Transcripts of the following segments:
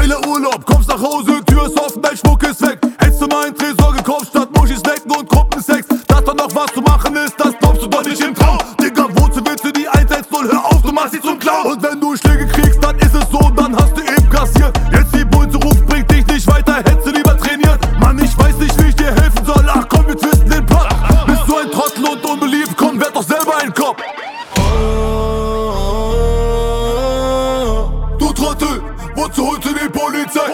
Geile Urlaub, kommst nach Hause, Tür ist offen, dein Schmuck ist weg. Hättest du mal einen Tresor gekauft statt Muschis lecken und Gruppensex. Dass da noch was zu machen ist, das glaubst du doch nicht im Traum. Digga, wozu willst du die 110? Hör auf, du machst sie zum Clown. Und wenn du Schläge kriegst, dann ist es so, dann hast du eben kassiert. Jetzt die Bullen zu rufen, bringt dich nicht weiter, hättest du lieber trainiert. Mann, ich weiß nicht, wie ich dir helfen soll, ach komm, wir twisten den Plot. Bist du ein Trottel und unbeliebt, komm, werd doch selber ein Kopf. Du Trottel, wozu holst du die Polizei?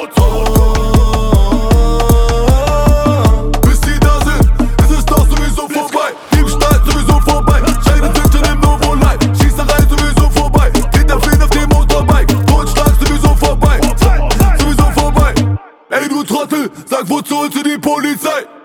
Bis die da sind, ist es doch sowieso vorbei. Diebstahl sowieso vorbei, Scheidetüte im Novo-Life, Schießerei sowieso vorbei, Täter fliehen auf dem Motorbike, Totschlag sowieso vorbei, sowieso vorbei. Ey du Trottel, sag wozu holst du die Polizei?